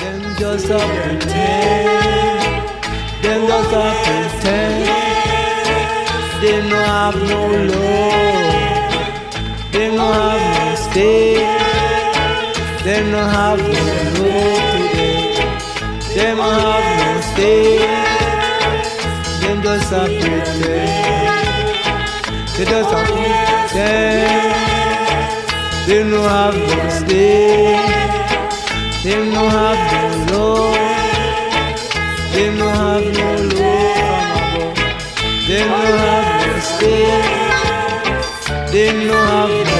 Them just a pretend. Them just a pretend. They no have no love. They no have no stay. They no have no love today. They no have no stay. Them just a pretend. They just a pretend. They no have no stay. They no have no love. They no have no love from above. They no have no stay. They no have no